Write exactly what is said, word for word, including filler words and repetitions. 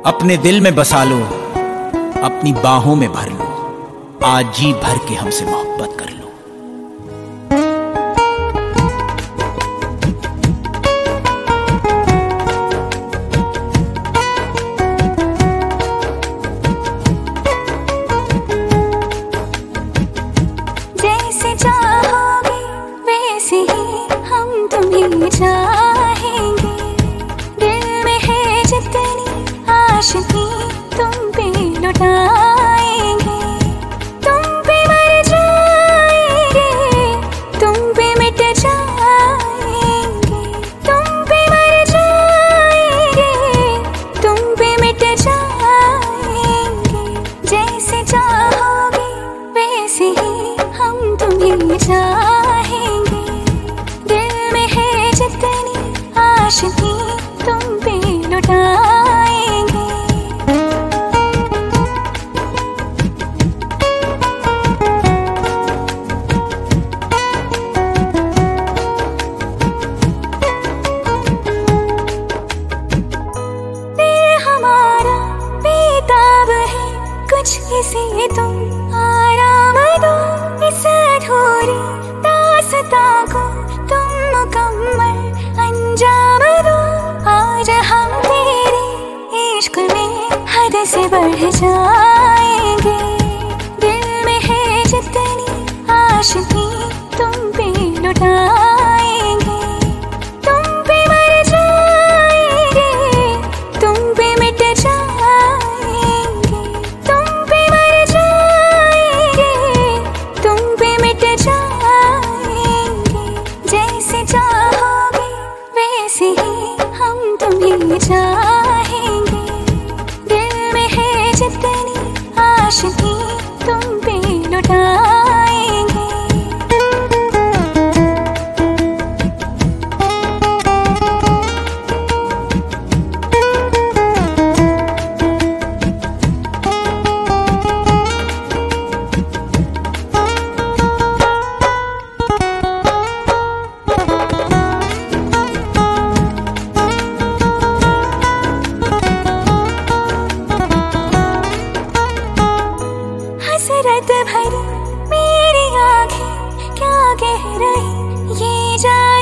अपने दिल में बसा लो, अपनी बाहों में भर लो, आज जी भर के हमसे मोहब्बत कर लो। जैसे चाहोगे वैसे ही हम तुम्हें चाहेंगे, दिल में है जितनी आशिकी तुम पे लुटाएंगे, तुम पे मर जाएंगे, तुम पे मिट जाएंगे, तुम पे मर जाएंगे, तुम पे मिट जाएंगे। जैसे चाहोगे वैसे ही हम तुम्हें चाहेंगे, दिल में है जितनी आशिकी तुम पे लुटाएंगे। दिल हमारा बेताब है, कुछ इसे तुम आराम दो, इस अधूरी दास्तां को तुम मुकम्मल अंजाम दो। आज हम तेरे इश्क में हद से बढ़ जाएंगे, दिल में है जितनी आशिकी तुम पे लुटाएंगे, तुम पे मर जाएंगे, तुम पे मिट जाएंगे, तुम पे मर जाएंगे, तुम पे मिट जाएंगे। जैसे चाहोगे वैसे ही हम तुम्हें चाहेंगे, दिल में है जितनी आशिकी तुम पे लुटाएंगे। हसरत भरी मेरी आंखें क्या कह रही ये जान